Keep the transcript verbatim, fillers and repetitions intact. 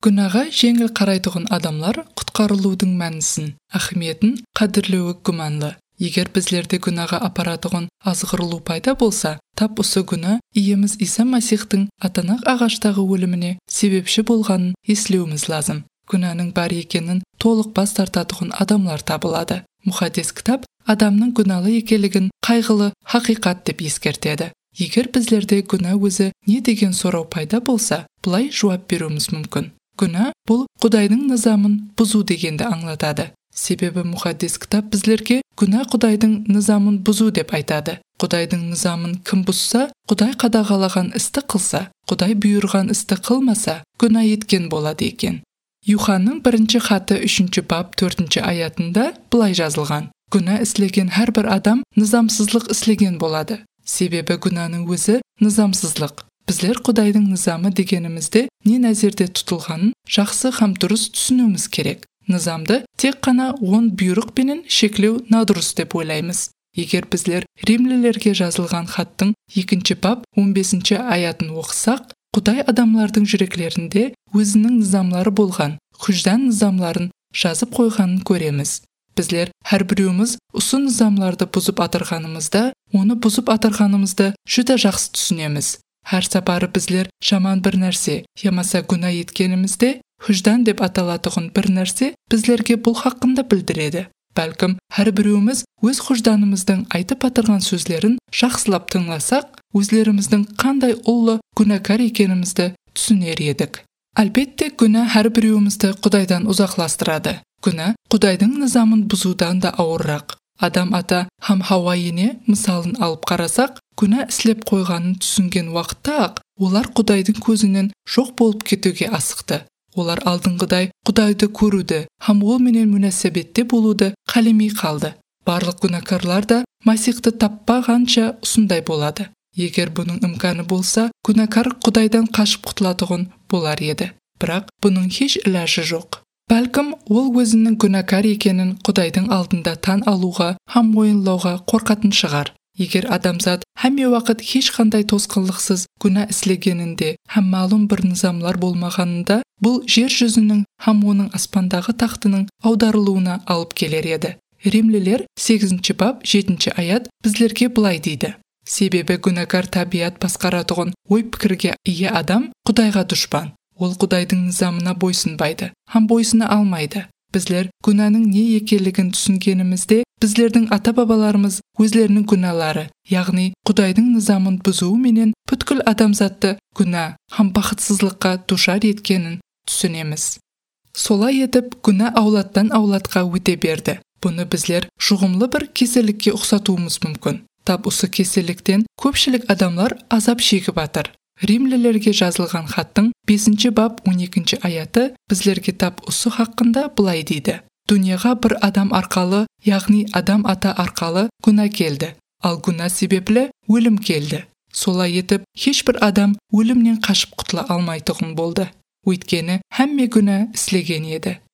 Күнәға жеңіл қарайтығын адамлар құтқарылудың мәнісін, ахметін қадірлеуі күмәнлі. Егер біздерде күнәға апаратығын азғырылу пайда болса, тап осы күні иеміз Иса Масихтың атанақ ағаштағы өліміне себепші болғанын еслеуіміз лазым. Күнәнің бар екенін толық бас тартатығын адамлар табылады. Мұхаддис кітап адамның күнәлі екенлігін қайғылы хақиқат деп ескертеді. Егер біздерде күнә өзі не деген сұрау пайда болса, бұлай жауап беруіміз мүмкін. Күнә бұл Құдайдың низамын бұзу дегенді аңлатады. Себебі мұхаддис кітап біздерге күнә Құдайдың низамын бұзу деп айтады. Құдайдың низамын кім бұзса, Құдай қадағалаған істі қылса, Құдай бұйырған істі қылмаса, күнә еткен болады екен. Юханның бірінші хаты үшінші бап төртінші аятында былай жазылған: күнә іслеген әрбір адам низамсызлық іслеген болады. Себебі күнәнің өзі низамсызлық. Біздер Құдайдың низамы дегенімізде не нәзерде тұтылғанын жақсы һәм дұрыс түсінуіміз керек. Низамды тек қана он бұйрық пенен шеклеу надұрыс деп ойлаймыз. Егер біздер Римлілерге жазылған хаттың екінші бап он бесінші аятын оқысақ, Құдай адамлардың жүректерінде өзінің низамлары болған, хүждан низамларын жазып қойғанын көреміз. Біздер әрбіреуіміз осы низамларды бұзып атырғанымызда, оны бұзып атырғанымызды жүдә жақсы түсінеміз. Әр сапары біздер жаман бір нәрсе, ямаса күнә еткенімізде, хүждан деп аталатығын бір нәрсе біздерге бұл хақында білдіреді. Бәлкім, әрбіреуіміз өз хүжданымыздың айтып атырған сөзлерін жақсылап тыңласақ, өзлеріміздің қандай ұлы күнәкар екенімізді түсінер едік. Әлбетте, күнә әрбіреуімізді Құдайдан ұзақластырады. Күнә Құдайдың низамын бұзудан да ауыррақ. Адам ата һәм Хауа ене мысалын алып қарасақ, күнә іслеп қойғанын түсінген уақытта-ақ, олар Құдайдың көзінен жоқ болып кетуге асықты. Олар алдыңғыдай Құдайды көруді һәм ол менен мүнәсәбетте болуды қалемей қалды. Барлық күнәкарлар да Масихты таппағанша осындай болады. Егер бұның имканы болса, күнәкар Құдайдан қашып құтылатығын болар еді. Бірақ бұның еш иләжі жоқ. Бәлкім, ол өзінің күнәкар екенін Құдайдың алдында тан алуға һәм мойынлауға қорқатын шығар. Егер адамзат һәме уақыт ешқандай тосқынлықсыз күнә іслегенінде һәм мәлім бір низамлар болмағанында, бұл жер жүзінің һәм оның аспандағы тақтының аударылуына алып келер еді. Римлілер сегізінші бап жетінші аят біздерге былай дейді: себебі күнәкар табиат басқаратығын ой пікірге ие адам Құдайға дұшпан. Ол Құдайдың низамына бойсынбайды, һәм бойсына алмайды. Біздер күнәнің не екенлігін түсінгенімізде, біздердің ата-бабаларымыз өзлерінің күнәлары, яғни Құдайдың низамын бұзуы менен бүткіл адамзатты күнә һәм бақытсызлыққа душар еткенін түсінеміз. Солай етіп, күнә аулаттан аулатқа өте берді. Бұны біздер жұғымлы бір кеселікке ұқсатуымыз мүмкін. Тап осы кеселіктен көпшілік адамлар азап шегіп атыр. Римлілерге жазылған хаттың бесінші бап он екінші аяты біздерге тап осы хақында былай дейді: дүнияға бір адам арқалы, яғни адам ата арқалы күнә келді, ал күнә себеплі өлім келді. Солай етіп, ешбір адам өлімнен қашып құтыла алмайтұғын болды. Өйткені һәмме күнә іслеген еді.